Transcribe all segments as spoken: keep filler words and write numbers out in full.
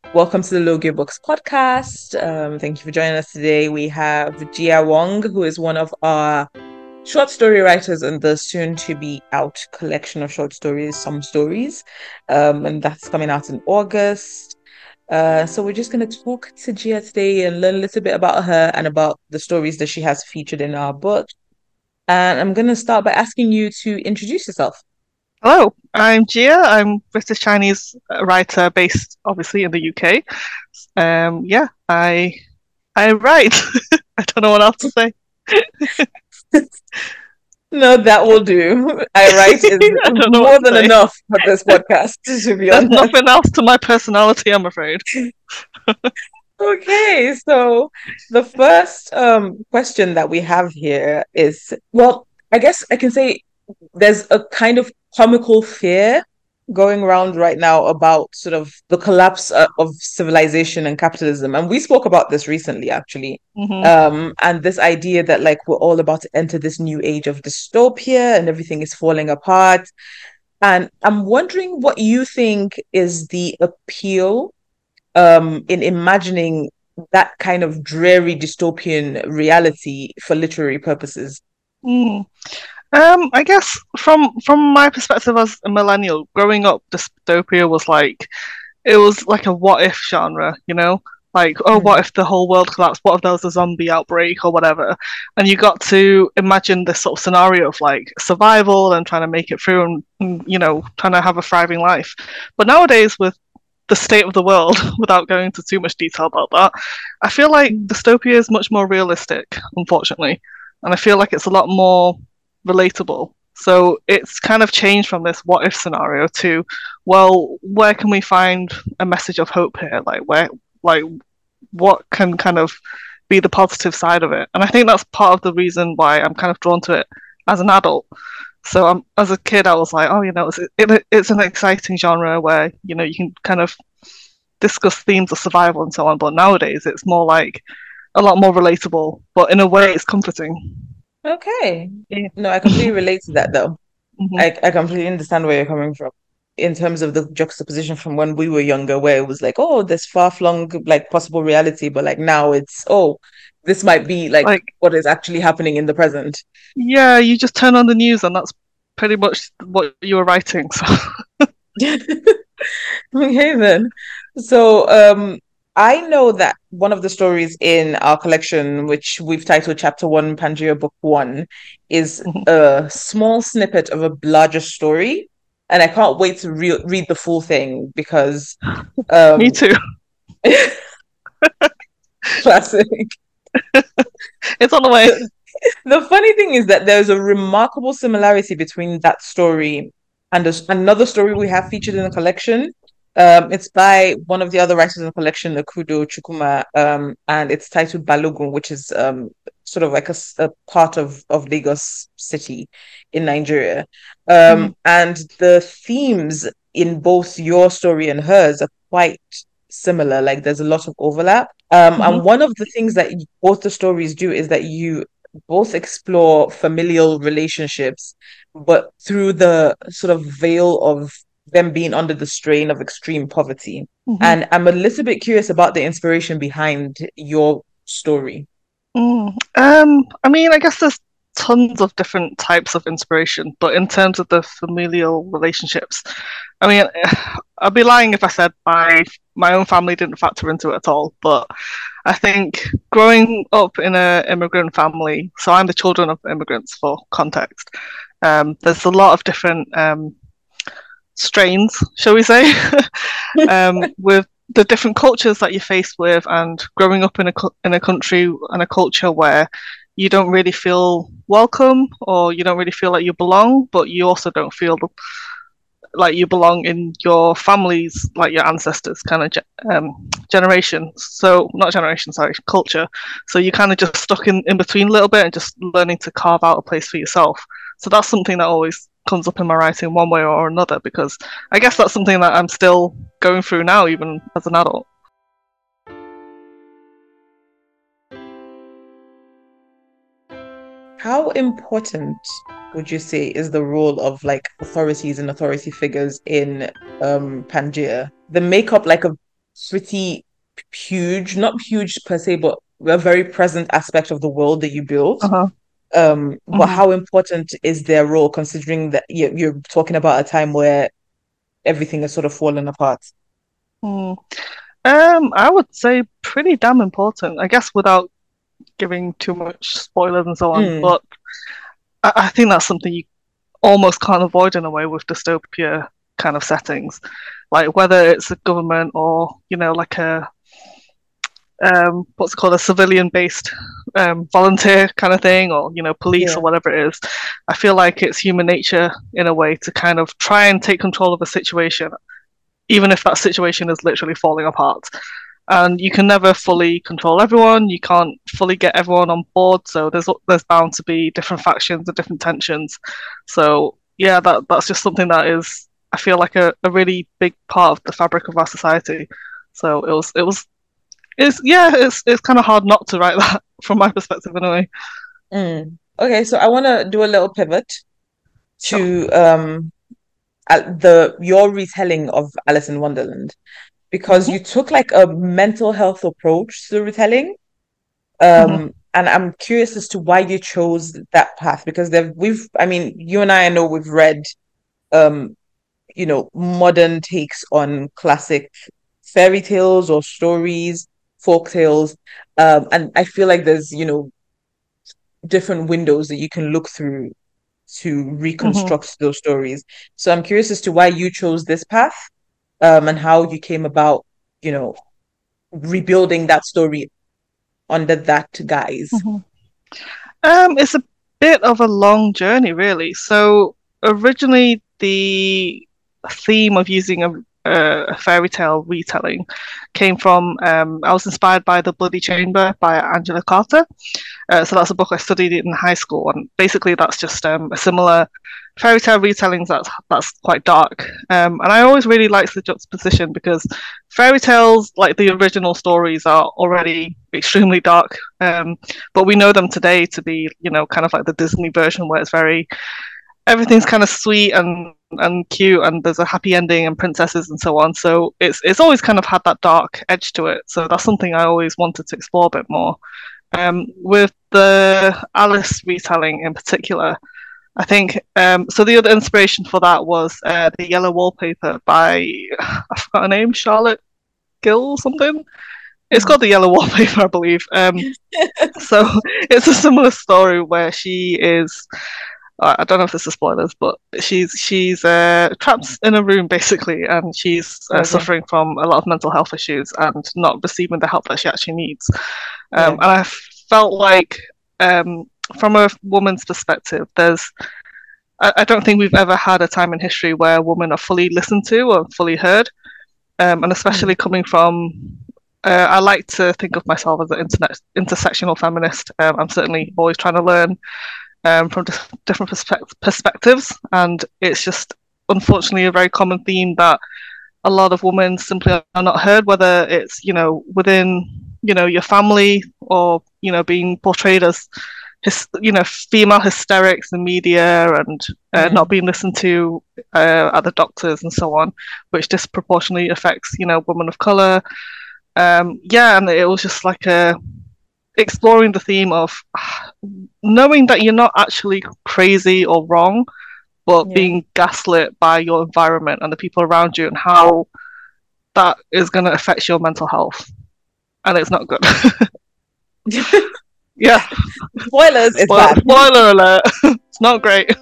Welcome to the Logia Books podcast. Um, thank you for joining us today. We have Gia Wong, who is one of our short story writers in the soon to be out collection of short stories, Some Stories. Um, and that's coming out in August. Uh, so we're just going to talk to Gia today and learn a little bit about her and about the stories that she has featured in our book. And I'm going to start by asking you to introduce yourself. Hello, I'm Gia. I'm British Chinese writer based obviously in the U K. Um, yeah, I I write. I don't know what else to say. No, that will do. I write is I don't know what more to than say. enough for this podcast, to be There's honest. nothing else to my personality, I'm afraid. Okay, so the first um question that we have here is, well, I guess I can say there's a kind of comical fear going around right now about sort of the collapse uh, of civilization and capitalism. And we spoke about this recently, actually. hmm Um, and this idea that like we're all about to enter this new age of dystopia and everything is falling apart. And I'm wondering what you think is the appeal um, in imagining that kind of dreary dystopian reality for literary purposes. Mm. Um, I guess from from my perspective as a millennial, growing up, dystopia was like it was like a what if genre, you know? Like, oh, what Mm. if the whole world collapsed? What if there was a zombie outbreak or whatever? And you got to imagine this sort of scenario of like survival and trying to make it through and, and you know, trying to have a thriving life. But nowadays, with the state of the world, without going into too much detail about that, I feel like dystopia is much more realistic, unfortunately. And I feel like it's a lot more relatable. So it's kind of changed from this what if scenario to, well, where can we find a message of hope here? Like where like what can kind of be the positive side of it? And I think that's part of the reason why I'm kind of drawn to it as an adult. So um, as a kid, I was like, oh, you know, it's it, it's an exciting genre where you know you can kind of discuss themes of survival and so on. But nowadays, it's more like a lot more relatable, but in a way, it's comforting. Okay. Yeah. No, I completely relate to that though. hmm I, I completely understand where you're coming from in terms of the juxtaposition from when we were younger, where it was like, oh, this far-flung, like possible reality, but like now it's, oh, this might be like Like what is actually happening in the present. yeah, you just turn on the news and that's pretty much what you were writing. So Okay, then. So, um, I know that one of the stories in our collection, which we've titled Chapter One, Pangea Book One, is a small snippet of a larger story. And I can't wait to re read the full thing because me um too. classic. It's on the way. The, the funny thing is that there's a remarkable similarity between that story and there's another story we have featured in the collection. Um, it's by one of the other writers in the collection, Okudo Chukwuma, um, and it's titled Balogun, which is um, sort of like a, s- a part of, of Lagos City in Nigeria. Mhm, Um, and the themes in both your story and hers are quite similar. Like there's a lot of overlap. Um, mhm, and one of the things that y- both the stories do is that you both explore familial relationships, but through the sort of veil of them being under the strain of extreme poverty. mhm. And I'm a little bit curious about the inspiration behind your story. Mm. Um, I mean, I guess there's tons of different types of inspiration, but in terms of the familial relationships, I mean, I'd be lying if I said my my own family didn't factor into it at all. But I think growing up in a immigrant family, so I'm the children of immigrants for context. Um, there's a lot of different um, strains, shall we say, um, with the different cultures that you're faced with, and growing up in a in a country and a culture where you don't really feel welcome, or you don't really feel like you belong, but you also don't feel like you belong in your family's, like your ancestors' kind of ge- um, generation. So not generation, sorry, culture. So you're kind of just stuck in in between a little bit and just learning to carve out a place for yourself. So that's something that always comes up in my writing one way or another, because I guess that's something that I'm still going through now, even as an adult. How important would you say is the role of like authorities and authority figures in um Pangea? The makeup like of pretty huge, not huge per se, but a very present aspect of the world that you built. Uh-huh. Um, but Hmm. how important is their role considering that you- you're talking about a time where everything is sort of fallen apart? Mm. Um, I would say pretty damn important. I guess without giving too much spoilers and so on, Mm, but I, I think that's something you almost can't avoid in a way with dystopia kind of settings. Like whether it's a government or, you know, like a um, what's it called, a civilian-based um, volunteer kind of thing, or you know, police or yeah. whatever it is. I feel like it's human nature in a way to kind of try and take control of a situation, even if that situation is literally falling apart. And you can never fully control everyone. You can't fully get everyone on board. So there's there's bound to be different factions and different tensions. So yeah, that that's just something that is, I feel like, a, a really big part of the fabric of our society. So it was it was it's yeah, it's it's kind of hard not to write that from my perspective anyway. Mm. Okay, so I want to do a little pivot Sure. to um at the your retelling of Alice in Wonderland because Hmm. you took like a mental health approach to the retelling. Hmm. Um, and I'm curious as to why you chose that path because they've we've I mean, you and I, I know we've read um, you know, modern takes on classic fairy tales or stories, folk tales. Um, and I feel like there's, you know, different windows that you can look through to Hmm. reconstruct those stories. So I'm curious as to why you chose this path, um, and how you came about, you know, rebuilding that story under that guise. Hmm. Um, it's a bit of a long journey, really. So originally, the theme of using a, a fairy tale retelling came from um, I was inspired by The Bloody Chamber by Angela Carter. Uh, so that's a book I studied in high school, and basically that's just um, a similar fairy tale retellings that's that's quite dark. Um, and I always really liked the juxtaposition because fairy tales, like the original stories, are already extremely dark. Um, but we know them today to be, you know, kind of like the Disney version where it's very everything's kind of sweet and and cute, and there's a happy ending and princesses and so on. So it's it's always kind of had that dark edge to it. So that's something I always wanted to explore a bit more. Um, with the Alice retelling in particular, I think um, so. The other inspiration for that was uh, the Yellow Wallpaper by I forgot her name, Charlotte Gill something. It's Mhm. called the Yellow Wallpaper, I believe. Um, so it's a similar story where she is. I don't know if this is spoilers, but she's she's uh, trapped in a room basically, and she's uh, Okay. suffering from a lot of mental health issues and not receiving the help that she actually needs. Um, Yeah. and I felt like, um, from a woman's perspective, there's I, I don't think we've ever had a time in history where women are fully listened to or fully heard, um, and Mm. especially coming from. Uh, I like to think of myself as an internet intersectional feminist. Um, I'm certainly always trying to learn um, from dis- different perspe- perspectives, and it's just unfortunately a very common theme that a lot of women simply are not heard, whether it's, you know, within, you know, your family, or, you know, being portrayed as his, you know, female hysterics in media, and uh, not Mm. being listened to uh, at the doctors and so on, which disproportionately affects, you know, women of color. Um, yeah, and it was just like a exploring the theme of knowing that you're not actually crazy or wrong, but Yeah. being gaslit by your environment and the people around you, and how that is going to affect your mental health, and it's not good. Yeah, Spoilers, it's spoiler, bad. spoiler alert. It's not great.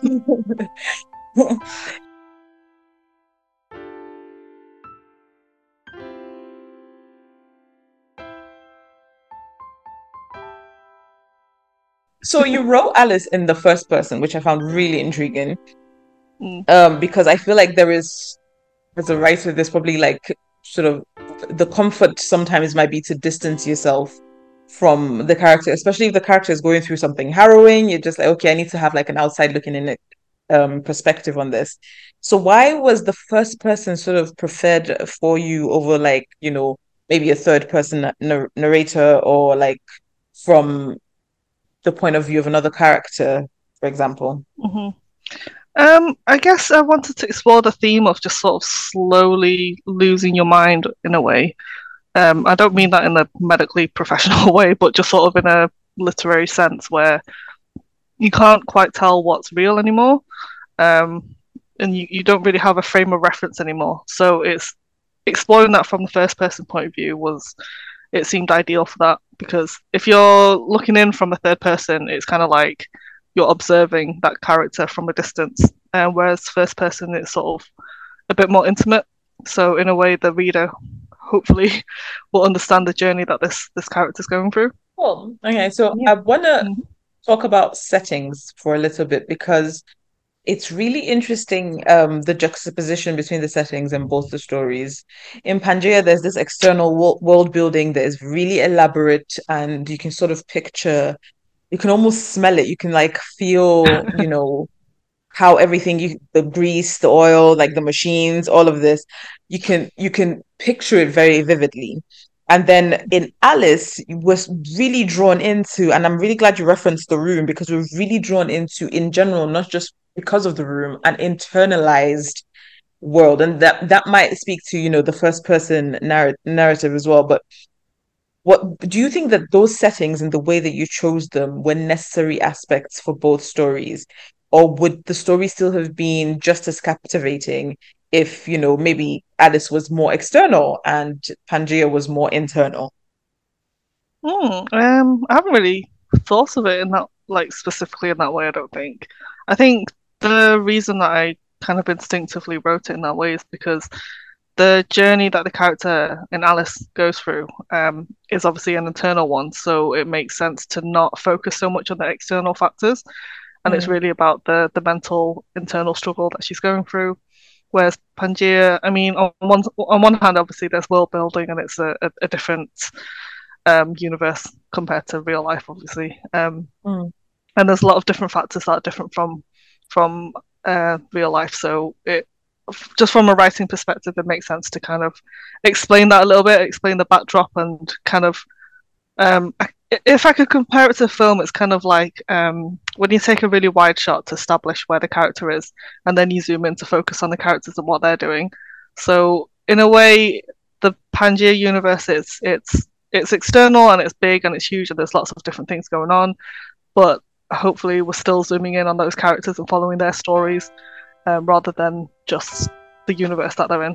So you wrote Alice in the first person, which I found really intriguing. Mm, Um, because I feel like there is, as a writer, there's probably like sort of the comfort sometimes might be to distance yourself from the character, especially if the character is going through something harrowing. You're just like, okay, I need to have like an outside looking in it um perspective on this. So why was the first person sort of preferred for you over like, you know, maybe a third person nar- narrator or like from the point of view of another character, for example? mhm. Um, I guess I wanted to explore the theme of just sort of slowly losing your mind in a way. Um, I don't mean that in a medically professional way, but just sort of in a literary sense where you can't quite tell what's real anymore. Um, and you, you don't really have a frame of reference anymore. So it's exploring that from the first person point of view was it seemed ideal for that because if you're looking in from a third person, it's kind of like you're observing that character from a distance, uh, whereas first person it's sort of a bit more intimate. So in a way, the reader hopefully will understand the journey that this this character's going through. Cool. Okay, so Yeah. I want to Mhm. talk about settings for a little bit because it's really interesting, um, the juxtaposition between the settings and both the stories. In Pangea, there's this external wo- world building that is really elaborate, and you can sort of picture, you can almost smell it. You can like feel, you know, how everything you the grease, the oil, like the machines, all of this, you can you can picture it very vividly. And then in Alice, was really drawn into, and I'm really glad you referenced the room because we're really drawn into, in general, not just because of the room, an internalized world. And that that might speak to, you know, the first person narr- narrative as well. But what do you think that those settings and the way that you chose them were necessary aspects for both stories? Or would the story still have been just as captivating if, you know, maybe Alice was more external and Pangea was more internal? Mm, um, I haven't really thought of it in that, like specifically in that way, I don't think. I think the reason that I kind of instinctively wrote it in that way is because the journey that the character in Alice goes through um, is obviously an internal one, so it makes sense to not focus so much on the external factors, and it's Mm, really about the the mental internal struggle that she's going through. Whereas Pangea, I mean, on one on one hand, obviously there's world building and it's a, a, a different um, universe compared to real life, obviously. Um, mm, and there's a lot of different factors that are different from from uh, real life. So it just from a writing perspective, it makes sense to kind of explain that a little bit, explain the backdrop, and kind of um, if I could compare it to a film, it's kind of like um, when you take a really wide shot to establish where the character is, and then you zoom in to focus on the characters and what they're doing. So in a way, the Pangea universe it's it's it's external and it's big and it's huge and there's lots of different things going on, but hopefully we're still zooming in on those characters and following their stories um, rather than just the universe that they're in.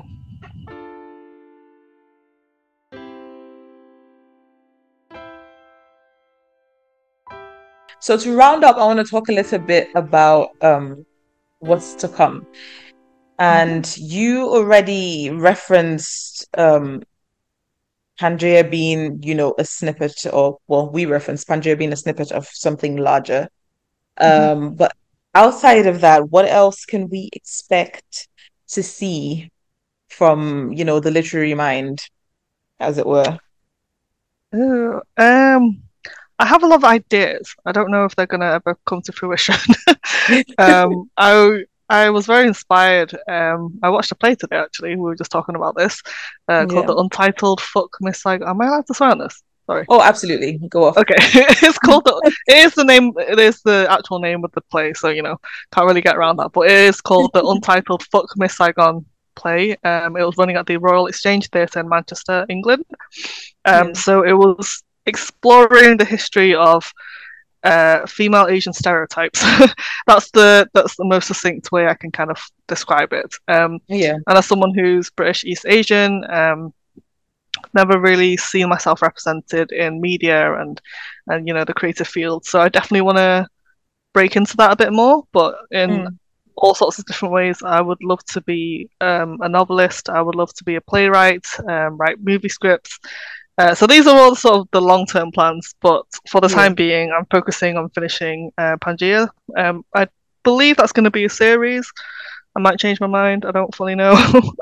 so to round up, I want to talk a little bit about um, what's to come. Mm-hmm. And you already referenced um, Pangea being, you know, a snippet, or well, we referenced Pangea being a snippet of something larger. Mm-hmm. Um, but outside of that, what else can we expect to see from, you know, the literary mind, as it were? Ooh, um, I have a lot of ideas. I don't know if they're gonna ever come to fruition. um, I I was very inspired. Um, I watched a play today actually. We were just talking about this, uh, called Yeah. The Untitled Fuck Miss Saigon. Am I allowed to swear on this? Sorry. Oh, absolutely. Go off. Okay, it's called the. It is the name. It is the actual name of the play. So you know, can't really get around that. But it is called The Untitled Fuck Miss Saigon play. Um, it was running at the Royal Exchange Theatre in Manchester, England. Um, Yeah. so it was exploring the history of uh, female Asian stereotypes. that's the that's the most succinct way I can kind of describe it. Um, Yeah. and as someone who's British East Asian, um, never really seen myself represented in media and and you know the creative field. So I definitely want to break into that a bit more, but in Mm, all sorts of different ways. I would love to be um, a novelist. I would love to be a playwright, um, write movie scripts. Uh, so these are all sort of the long-term plans, but for the yeah. time being, I'm focusing on finishing uh, Pangea. Um, I believe that's going to be a series. I might change my mind. I don't fully know.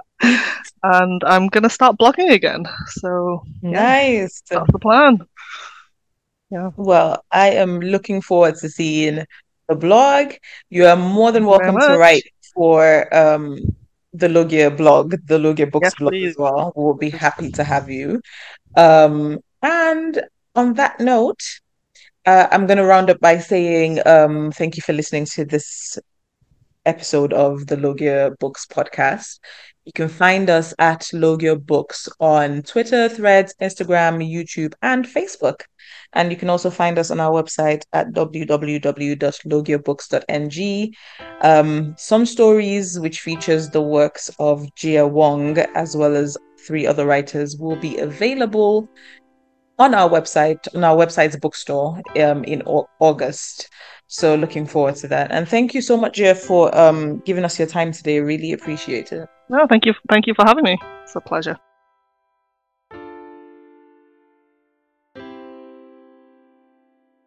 and I'm going to start blogging again. So yeah, Nice. that's the plan. Yeah, Well, I am looking forward to seeing the blog. You are more than thank you very welcome to write much. for um the Logia blog, the Logia Books Yes, blog as please. well. We'll be happy to have you. Um, and on that note, uh, I'm going to round up by saying um, thank you for listening to this episode of the Logia Books podcast. You can find us at Logio Books on Twitter, Threads, Instagram, YouTube, and Facebook. And you can also find us on our website at w w w dot logio books dot n g. Um, Some Stories, which features the works of Jia Wong, as well as three other writers, will be available on our website, on our website's bookstore um, in au- August. So looking forward to that. And thank you so much, Jeff, for um, giving us your time today. Really appreciate it. No, thank you, thank you for having me. It's a pleasure.